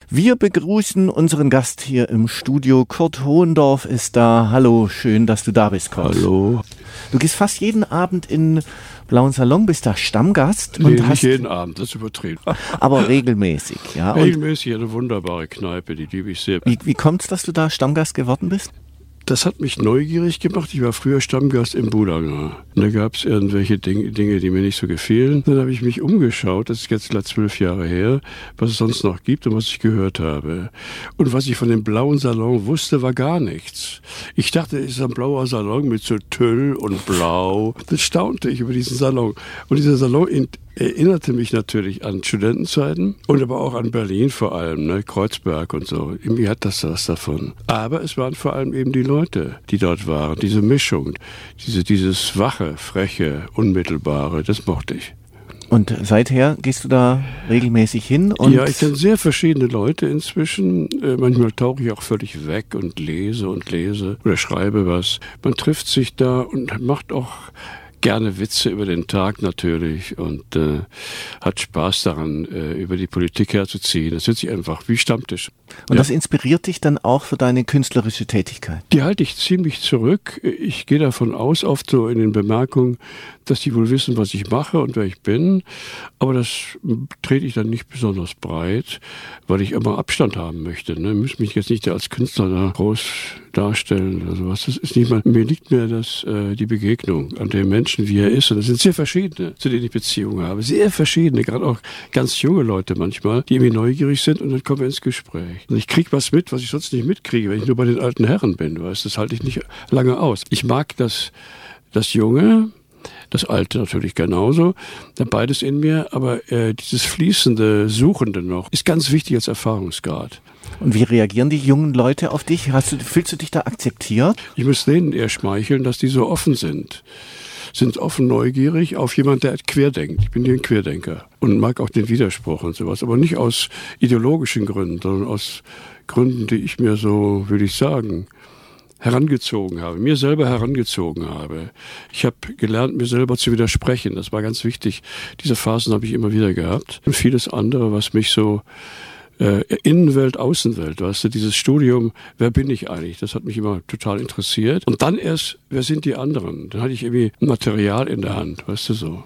Wir begrüßen unseren Gast hier im Studio. Kurt Hohendorf ist da. Hallo, schön, dass du da bist, Kurt. Hallo. Du gehst fast jeden Abend in Blauen Salon, bist da Stammgast. Nee, nicht jeden Abend, das ist übertrieben. Aber regelmäßig, ja. Regelmäßig eine wunderbare Kneipe, die liebe ich sehr. Wie kommt es, dass du da Stammgast geworden bist? Das hat mich neugierig gemacht. Ich war früher Stammgast im Budanger. Und da gab es irgendwelche Dinge, die mir nicht so gefielen. Dann habe ich mich umgeschaut, das ist jetzt gleich 12 Jahre her, was es sonst noch gibt und was ich gehört habe. Und was ich von dem Blauen Salon wusste, war gar nichts. Ich dachte, es ist ein blauer Salon mit so Tüll und Blau. Dann staunte ich über diesen Salon. Und dieser Salon erinnerte mich natürlich an Studentenzeiten und aber auch an Berlin vor allem, ne? Kreuzberg und so. Irgendwie hat das was davon. Aber es waren vor allem eben die Leute, die dort waren. Diese Mischung, dieses wache, freche, unmittelbare, das mochte ich. Und seither gehst du da regelmäßig hin? Und ja, ich kenne sehr verschiedene Leute inzwischen. Manchmal tauche ich auch völlig weg und lese oder schreibe was. Man trifft sich da und macht auch gerne Witze über den Tag natürlich und hat Spaß daran, über die Politik herzuziehen. Das hört sich einfach wie Stammtisch. Und das inspiriert dich dann auch für deine künstlerische Tätigkeit? Die halte ich ziemlich zurück. Ich gehe davon aus, oft so in den Bemerkungen, dass die wohl wissen, was ich mache und wer ich bin. Aber das trete ich dann nicht besonders breit, weil ich immer Abstand haben möchte. Ne? Ich muss mich jetzt nicht als Künstler da groß darstellen oder sowas. Das ist nicht mal, mir liegt mir die Begegnung an dem Menschen, wie er ist. Und das sind sehr verschiedene, zu denen ich Beziehungen habe. Sehr verschiedene, gerade auch ganz junge Leute manchmal, die irgendwie neugierig sind und dann kommen wir ins Gespräch. Und ich kriege was mit, was ich sonst nicht mitkriege, wenn ich nur bei den alten Herren bin. Weißt? Das halte ich nicht lange aus. Ich mag das Junge, das Alte natürlich genauso, beides in mir, aber dieses fließende, Suchende noch, ist ganz wichtig als Erfahrungsgrad. Und wie reagieren die jungen Leute auf dich? Fühlst du dich da akzeptiert? Ich muss denen eher schmeicheln, dass die so offen sind. Sind offen neugierig auf jemand, der querdenkt. Ich bin hier ein Querdenker und mag auch den Widerspruch und sowas, aber nicht aus ideologischen Gründen, sondern aus Gründen, die ich mir so, würde ich sagen, mir selber herangezogen habe. Ich habe gelernt, mir selber zu widersprechen. Das war ganz wichtig. Diese Phasen habe ich immer wieder gehabt. Und vieles andere, was mich so Innenwelt, Außenwelt, weißt du, dieses Studium, wer bin ich eigentlich? Das hat mich immer total interessiert. Und dann erst, wer sind die anderen? Dann hatte ich irgendwie Material in der Hand, weißt du so.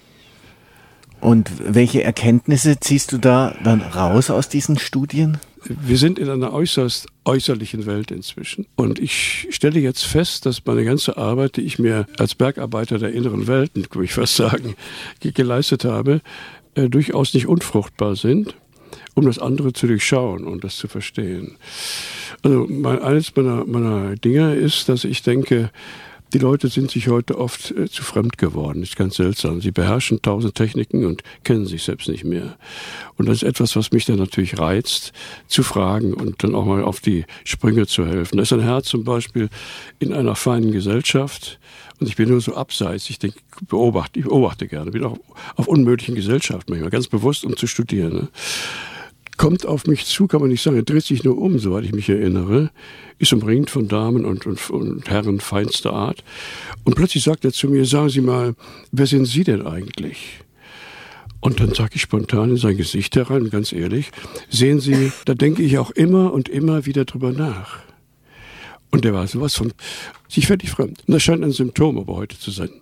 Und welche Erkenntnisse ziehst du da dann raus aus diesen Studien? Wir sind in einer äußerst äußerlichen Welt inzwischen. Und ich stelle jetzt fest, dass meine ganze Arbeit, die ich mir als Bergarbeiter der inneren Welten, würde ich fast sagen, geleistet habe, durchaus nicht unfruchtbar sind, um das andere zu durchschauen und das zu verstehen. Also eines meiner Dinge ist, dass ich denke, die Leute sind sich heute oft zu fremd geworden. Das ist ganz seltsam. Sie beherrschen 1000 Techniken und kennen sich selbst nicht mehr. Und das ist etwas, was mich dann natürlich reizt, zu fragen und dann auch mal auf die Sprünge zu helfen. Da ist ein Herr zum Beispiel in einer feinen Gesellschaft und ich bin nur so abseits. Ich denke, ich beobachte gerne. Bin auch auf unmöglichen Gesellschaften manchmal, ganz bewusst, um zu studieren. Ne? Kommt auf mich zu, kann man nicht sagen, er dreht sich nur um, soweit ich mich erinnere, ist umringt von Damen und Herren feinster Art. Und plötzlich sagt er zu mir, sagen Sie mal, wer sind Sie denn eigentlich? Und dann sage ich spontan in sein Gesicht herein, ganz ehrlich, sehen Sie, da denke ich auch immer und immer wieder drüber nach. Und der war sowas von sich völlig fremd. Und das scheint ein Symptom aber heute zu sein.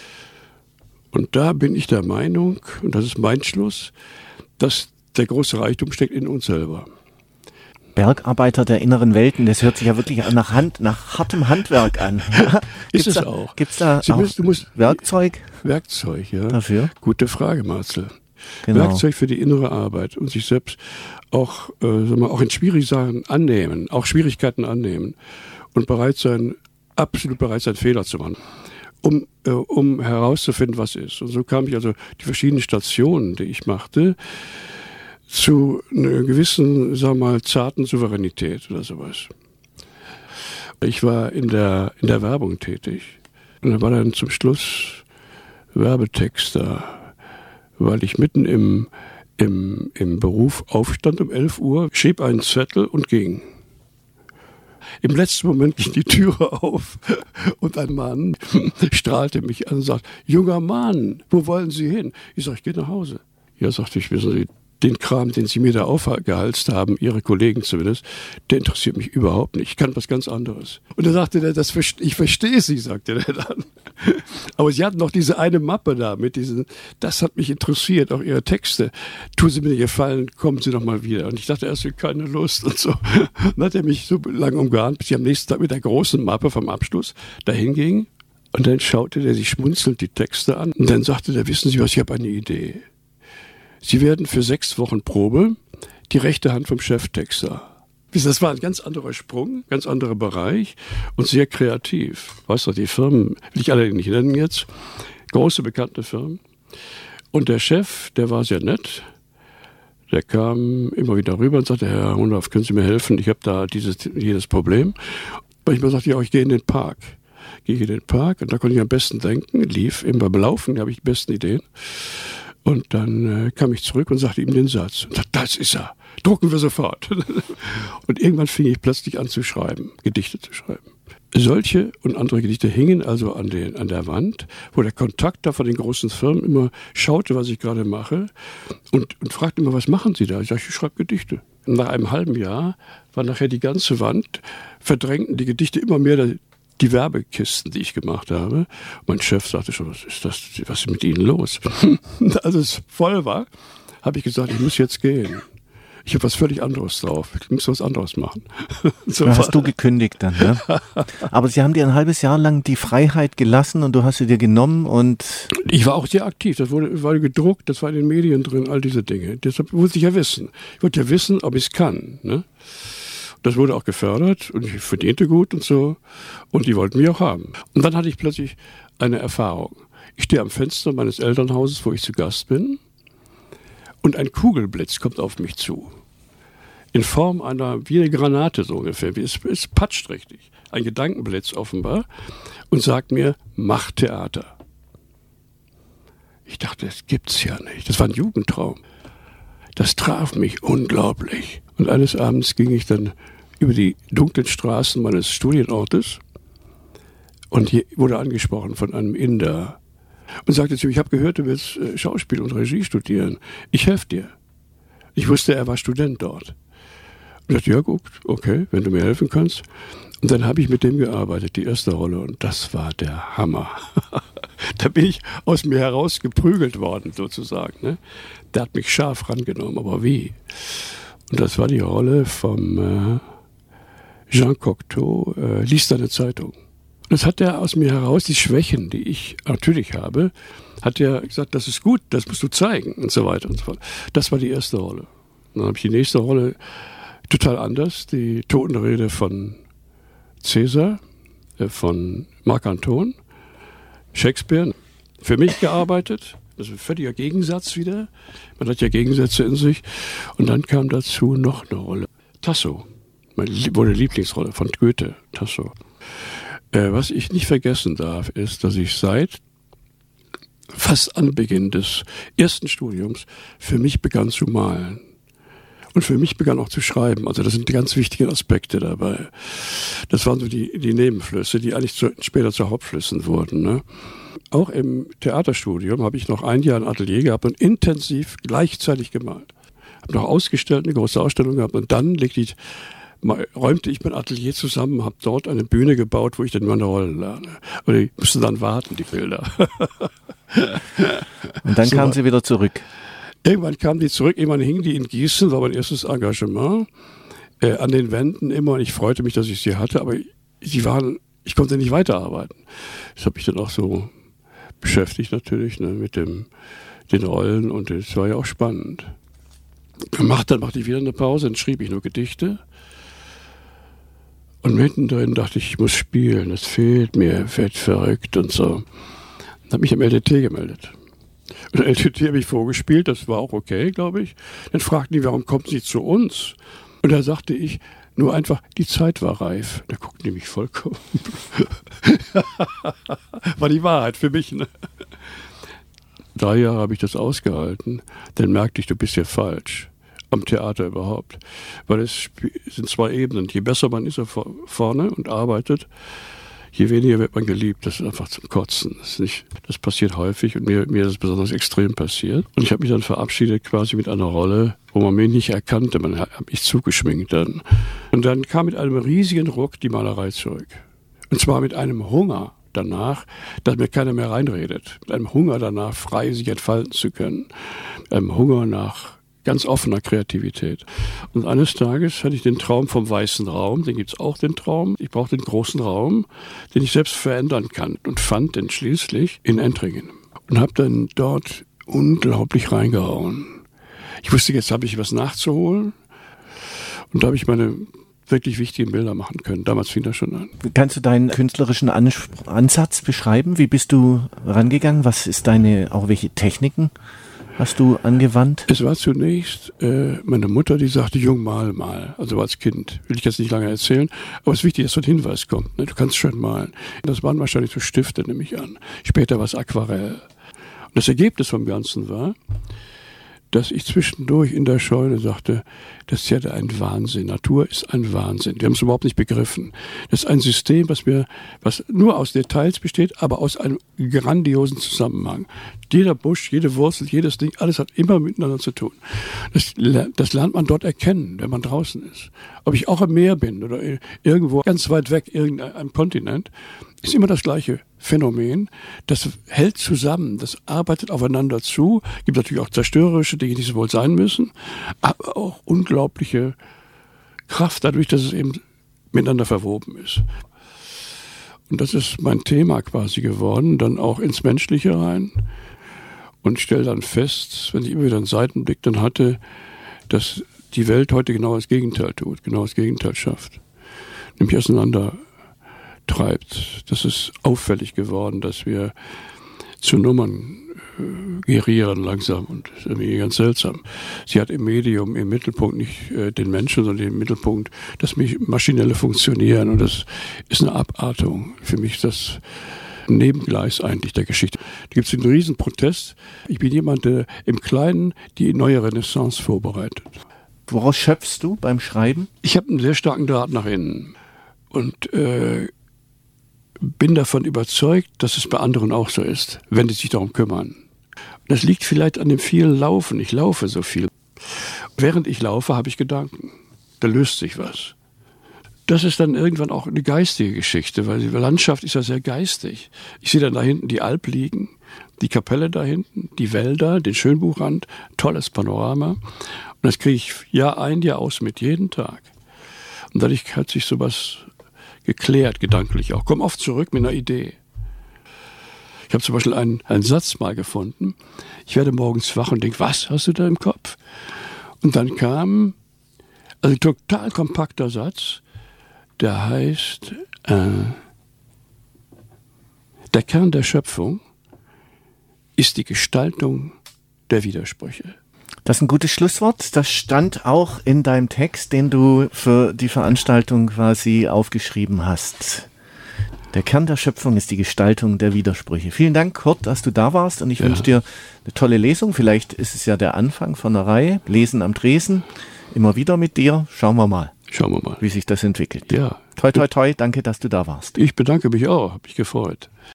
Und da bin ich der Meinung, und das ist mein Schluss, dass der große Reichtum steckt in uns selber. Bergarbeiter der inneren Welten, das hört sich ja wirklich nach hartem Handwerk an. Ist es auch. Gibt es da du musst Werkzeug? Werkzeug, ja. Dafür? Gute Frage, Marcel. Genau. Werkzeug für die innere Arbeit und sich selbst auch in schwierigen Sachen annehmen, auch Schwierigkeiten annehmen und absolut bereit sein, Fehler zu machen. Um herauszufinden, was ist. Und so kam ich also die verschiedenen Stationen, die ich machte, zu einer gewissen, sagen wir mal, zarten Souveränität oder sowas. Ich war in der Werbung tätig und da war dann zum Schluss Werbetexter, weil ich mitten im Beruf aufstand um 11 Uhr, schrieb einen Zettel und ging. Im letzten Moment ging die Türe auf und ein Mann strahlte mich an und sagte, junger Mann, wo wollen Sie hin? Ich sage, ich gehe nach Hause. Ja, sagte ich, wissen Sie, den Kram, den Sie mir da aufgehalst haben, Ihre Kollegen zumindest, der interessiert mich überhaupt nicht. Ich kann was ganz anderes. Und dann sagte der, ich verstehe Sie, sagte der dann. Aber Sie hatten noch diese eine Mappe da mit diesen, das hat mich interessiert, auch Ihre Texte. Tun Sie mir den Gefallen, kommen Sie doch mal wieder. Und ich dachte erst, ich habe keine Lust und so. Dann hat er mich so lange umgarnt, bis ich am nächsten Tag mit der großen Mappe vom Abschluss dahin ging. Und dann schaute der sich schmunzelnd die Texte an. Und dann sagte der, wissen Sie was, ich habe eine Idee. Sie werden für 6 Wochen Probe die rechte Hand vom Cheftexter. Das war ein ganz anderer Sprung, ganz anderer Bereich und sehr kreativ. Weißt du, die Firmen, will ich alle nicht nennen jetzt, große bekannte Firmen. Und der Chef, der war sehr nett. Der kam immer wieder rüber und sagte, Herr Hohndorf, können Sie mir helfen? Ich habe da jedes Problem. Manchmal sagte ich, ich gehe in den Park. Gehe in den Park und da konnte ich am besten denken, lief immer belaufen, da habe ich die besten Ideen. Und dann kam ich zurück und sagte ihm den Satz. Und sagte, das ist er. Drucken wir sofort. Und irgendwann fing ich plötzlich an zu schreiben, Gedichte zu schreiben. Solche und andere Gedichte hingen also an der Wand, wo der Kontakter von den großen Firmen immer schaute, was ich gerade mache und fragte immer, was machen Sie da? Ich sage, ich schreibe Gedichte. Und nach einem halben Jahr war nachher die ganze Wand, verdrängten die Gedichte immer mehr die Werbekisten, die ich gemacht habe. Mein Chef sagte schon, was ist mit Ihnen los? Als es voll war, habe ich gesagt, ich muss jetzt gehen. Ich habe was völlig anderes drauf. Ich muss was anderes machen. So da hast du gekündigt dann, ne? Aber sie haben dir ein halbes Jahr lang die Freiheit gelassen und du hast sie dir genommen und... Ich war auch sehr aktiv. Das war gedruckt, das war in den Medien drin, all diese Dinge. Deshalb wollte ich ja wissen. Ich wollte ja wissen, ob ich es kann, ne? Das wurde auch gefördert und ich verdiente gut und so. Und die wollten mich auch haben. Und dann hatte ich plötzlich eine Erfahrung. Ich stehe am Fenster meines Elternhauses, wo ich zu Gast bin. Und ein Kugelblitz kommt auf mich zu. In Form wie eine Granate so ungefähr. Es patscht richtig. Ein Gedankenblitz offenbar. Und sagt mir, mach Theater. Ich dachte, das gibt's ja nicht. Das war ein Jugendtraum. Das traf mich unglaublich. Und eines Abends ging ich dann über die dunklen Straßen meines Studienortes und hier wurde angesprochen von einem Inder und sagte zu mir, ich habe gehört, du willst Schauspiel und Regie studieren. Ich helfe dir. Ich wusste, er war Student dort. Und ich dachte, ja gut, okay, wenn du mir helfen kannst. Und dann habe ich mit dem gearbeitet, die erste Rolle, und das war der Hammer. Da bin ich aus mir heraus geprügelt worden, sozusagen. Ne? Der hat mich scharf rangenommen, aber wie? Und das war die Rolle vom Jean Cocteau, liest eine Zeitung. Und das hat er aus mir heraus, die Schwächen, die ich natürlich habe, hat er gesagt, das ist gut, das musst du zeigen und so weiter und so fort. Das war die erste Rolle. Und dann habe ich die nächste Rolle total anders, die Totenrede von Cäsar, von Marc Anton, Shakespeare, für mich gearbeitet. Das ist ein völliger Gegensatz wieder. Man hat ja Gegensätze in sich. Und dann kam dazu noch eine Rolle. Tasso, meine Lieblingsrolle von Goethe, Tasso. Was ich nicht vergessen darf, ist, dass ich seit fast Anbeginn des ersten Studiums für mich begann zu malen. Und für mich begann auch zu schreiben. Also das sind die ganz wichtigen Aspekte dabei. Das waren so die Nebenflüsse, die eigentlich später zu Hauptflüssen wurden. Ne? Auch im Theaterstudium habe ich noch ein Jahr ein Atelier gehabt und intensiv gleichzeitig gemalt. Habe noch ausgestellt, eine große Ausstellung gehabt und dann räumte ich mein Atelier zusammen, habe dort eine Bühne gebaut, wo ich dann meine Rollen lerne. Und die mussten dann warten, die Bilder. Und dann kamen sie wieder zurück. Irgendwann kamen die zurück, irgendwann hingen die in Gießen, war mein erstes Engagement, an den Wänden immer. Und ich freute mich, dass ich sie hatte, aber ich konnte nicht weiterarbeiten. Das habe mich dann auch so beschäftigt natürlich, ne, mit den Rollen und es war ja auch spannend. Dann machte ich wieder eine Pause, dann schrieb ich nur Gedichte. Und mittendrin dachte ich muss spielen, das fehlt mir, wird verrückt und so. Dann habe ich am LTT gemeldet. Und der LTT habe ich vorgespielt, das war auch okay, glaube ich. Dann fragten die, warum kommen Sie zu uns? Und da sagte ich, nur einfach, die Zeit war reif. Da guckten die mich vollkommen. War die Wahrheit für mich, ne? 3 Jahre habe ich das ausgehalten. Dann merkte ich, du bist ja falsch. Am Theater überhaupt. Weil es sind 2 Ebenen. Je besser man ist vorne und arbeitet, je weniger wird man geliebt. Das ist einfach zum Kotzen. Das passiert häufig und mir ist es besonders extrem passiert. Und ich habe mich dann verabschiedet quasi mit einer Rolle, wo man mich nicht erkannte. Man hat mich zugeschminkt dann. Und dann kam mit einem riesigen Ruck die Malerei zurück. Und zwar mit einem Hunger danach, dass mir keiner mehr reinredet. Mit einem Hunger danach, frei sich entfalten zu können. Mit einem Hunger nach ganz offener Kreativität. Und eines Tages hatte ich den Traum vom weißen Raum, den gibt's auch, den Traum. Ich brauche den großen Raum, den ich selbst verändern kann, und fand den schließlich in Entringen. Und habe dann dort unglaublich reingehauen. Ich wusste, jetzt habe ich was nachzuholen, und da habe ich meine wirklich wichtigen Bilder machen können. Damals fing das schon an. Kannst du deinen künstlerischen Ansatz beschreiben? Wie bist du rangegangen? Was ist auch welche Techniken hast du angewandt? Es war zunächst meine Mutter, die sagte, Jung, mal. Also als Kind. Will ich jetzt nicht lange erzählen. Aber es ist wichtig, dass so ein Hinweis kommt. Ne? Du kannst schön malen. Das waren wahrscheinlich so Stifte, nehme ich an. Später war es Aquarell. Und das Ergebnis vom Ganzen war, dass ich zwischendurch in der Scheune sagte, das ist ja ein Wahnsinn. Natur ist ein Wahnsinn. Wir haben es überhaupt nicht begriffen. Das ist ein System, was nur aus Details besteht, aber aus einem grandiosen Zusammenhang. Jeder Busch, jede Wurzel, jedes Ding, alles hat immer miteinander zu tun. Das lernt man dort erkennen, wenn man draußen ist. Ob ich auch am Meer bin oder irgendwo ganz weit weg, irgendeinem Kontinent, ist immer das gleiche Phänomen. Das hält zusammen, das arbeitet aufeinander zu. Gibt natürlich auch zerstörerische Dinge, die so wohl sein müssen, aber auch unglaubliche Kraft dadurch, dass es eben miteinander verwoben ist. Und das ist mein Thema quasi geworden, dann auch ins Menschliche rein. Und stelle dann fest, wenn ich immer wieder einen Seitenblick dann hatte, dass die Welt heute genau das Gegenteil tut, genau das Gegenteil schafft. Nämlich auseinander treibt. Das ist auffällig geworden, dass wir zu Nummern gerieren langsam, und das ist irgendwie ganz seltsam. Sie hat im Medium, im Mittelpunkt nicht den Menschen, sondern im Mittelpunkt das maschinelle Funktionieren, und das ist eine Abartung. Für mich ist das Nebengleis eigentlich der Geschichte. Da gibt es einen riesen Protest. Ich bin jemand, der im Kleinen die neue Renaissance vorbereitet. Woraus schöpfst du beim Schreiben? Ich habe einen sehr starken Draht nach innen und bin davon überzeugt, dass es bei anderen auch so ist, wenn die sich darum kümmern. Das liegt vielleicht an dem vielen Laufen. Ich laufe so viel. Während ich laufe, habe ich Gedanken. Da löst sich was. Das ist dann irgendwann auch eine geistige Geschichte, weil die Landschaft ist ja sehr geistig. Ich sehe dann da hinten die Alp liegen, die Kapelle da hinten, die Wälder, den Schönbuchrand, tolles Panorama. Und das kriege ich Jahr ein, Jahr aus mit, jeden Tag. Und dadurch hat sich sowas geklärt, gedanklich auch. Komm oft zurück mit einer Idee. Ich habe zum Beispiel einen Satz mal gefunden. Ich werde morgens wach und denke, was hast du da im Kopf? Und dann kam ein total kompakter Satz, der heißt, der Kern der Schöpfung ist die Gestaltung der Widersprüche. Das ist ein gutes Schlusswort. Das stand auch in deinem Text, den du für die Veranstaltung quasi aufgeschrieben hast. Der Kern der Schöpfung ist die Gestaltung der Widersprüche. Vielen Dank, Kurt, dass du da warst, und ich wünsche dir eine tolle Lesung. Vielleicht ist es ja der Anfang von einer Reihe. Lesen am Tresen. Immer wieder mit dir. Schauen wir mal, wie sich das entwickelt. Ja. Toi, toi, toi. Danke, dass du da warst. Ich bedanke mich auch. Hab mich gefreut.